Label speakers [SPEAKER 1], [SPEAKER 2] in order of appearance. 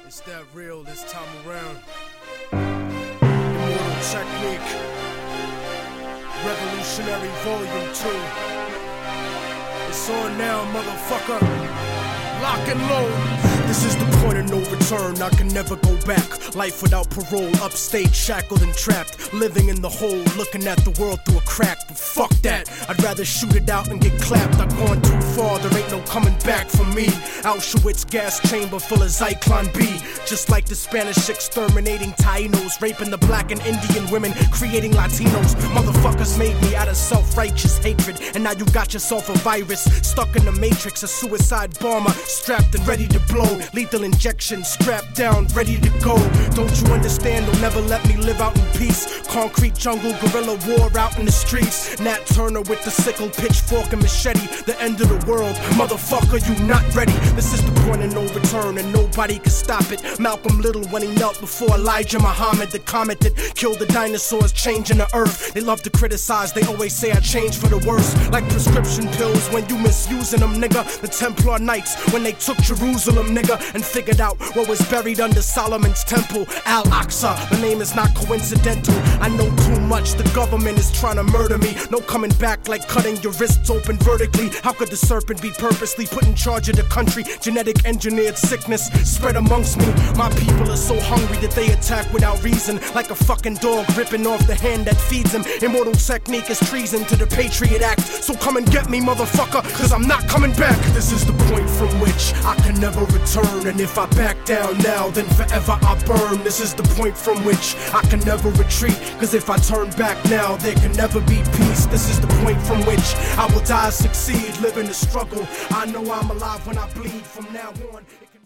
[SPEAKER 1] It's that real this time around. Immortal Technique. Revolutionary Volume 2. It's on now, motherfucker. Lock and load. This is the point of no return, I can never go back. Life without parole, upstate, shackled and trapped. Living in the hole, looking at the world through a crack. But fuck that, I'd rather shoot it out and get clapped. I've gone too far, there ain't no coming back for me. Auschwitz gas chamber full of Zyklon B. Just like the Spanish exterminating Tainos, raping the black and Indian women, creating Latinos. Motherfuckers made me out of self-righteous hatred. And now you got yourself a virus, stuck in the matrix. A suicide bomber, strapped and ready to blow. Lethal injection, strapped down, ready to go. Don't you understand? They'll never let me live out in peace. Concrete jungle, guerrilla war out in the streets. Nat Turner with the sickle, pitchfork and machete. The end of the world, motherfucker, you not ready. This is the point of no return and nobody can stop it. Malcolm Little when he knelt before Elijah Muhammad, the comet that killed the dinosaurs, changing the earth. They love to criticize, they always say I changed for the worse. Like prescription pills when you misusing them, nigga. The Templar Knights when they took Jerusalem, nigga, and figured out what was buried under Solomon's temple, Al-Aqsa. The name is not coincidental. I know too much, the government is trying to murder me. No coming back like cutting your wrists open vertically. How could the serpent be purposely put in charge of the country? Genetic engineered sickness spread amongst me. My people are so hungry that they attack without reason, like a fucking dog ripping off the hand that feeds him. Immortal Technique is treason to the Patriot Act. So come and get me, motherfucker, cause I'm not coming back. This is the point from which I can never return. And if I back down now, then forever I burn. This is the point from which I can never retreat. Cause if I turn back now, there can never be peace. This is the point from which I will die, succeed, live in the struggle. I know I'm alive when I bleed from now on.